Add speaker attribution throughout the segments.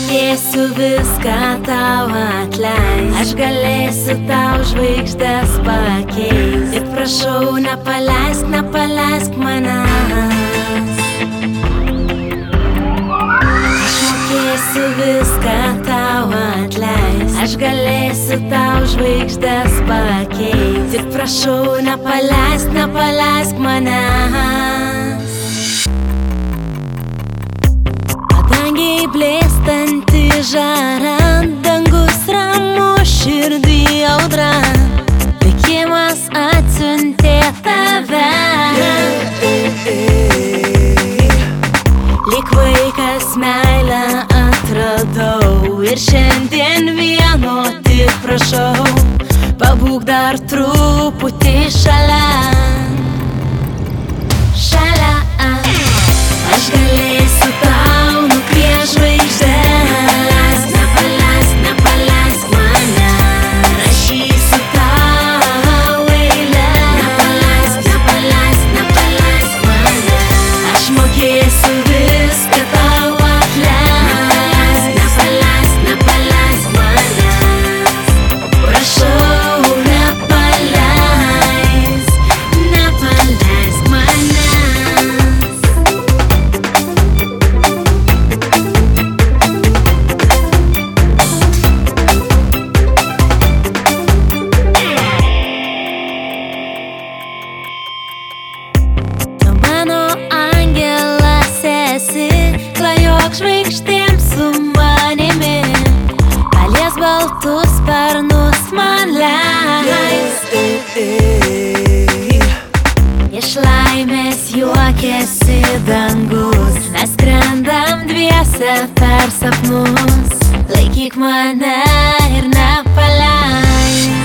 Speaker 1: mokėsiu viską tau atleist, aš galėsiu tau žvaigždes pakeist. Tik prašau, nepaleisk, nepaleisk manęs. Aš mokėsiu viską tau atleist, aš galėsiu tau žvaigždes pakeist. Tik prašau, nepaleisk, nepaleisk manęs. Padangiai blėstanti žarant, dangus ramu, širdį audra, likimas atsiuntė tave. Lyg vaikas meilę atradau ir šiandien vieno tik prašau, pabūk dar truputį šalia. Šalia, aš galėsiu tau nupiešt žvaigždes. Nepaleisk, nepaleisk mane, rašysiu tau eiles. Nepaleisk, nepaleisk, nepaleisk mane, aš mokėsiu viską tau atleist. Nepaleisk, nepaleisk manęs, prašau, nepaleisk, nepaleisk manęs. Tu mano angelas esi, klajok žvaigždėm su manimi, palies baltus sparnus man leisk. Iš laimės juokiasi dangus, mes skrendam dviese per sapnus. Laikyk mane ir nepaleisk,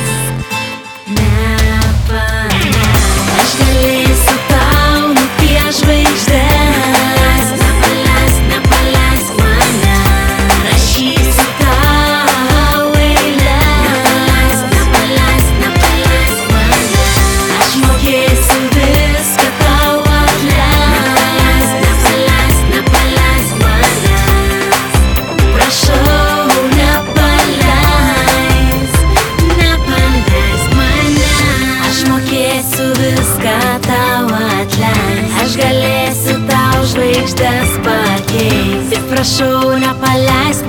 Speaker 1: nepaleisk. Aš galėsiu tau nupiešt žvaigždes. Nepaleisk, nepaleisk mane, rašysiu tau eiles. Nepaleisk, nepaleisk mane, aš mokėsiu viską tau atleist. Nepaleisk, nepaleisk manęs, prašau, nepaleisk, nepaleisk manęs. Aš mokėsiu viską tau atleist, aš galėsiu tau žvaigždes pakeist. Tik prašau, nepaleisk,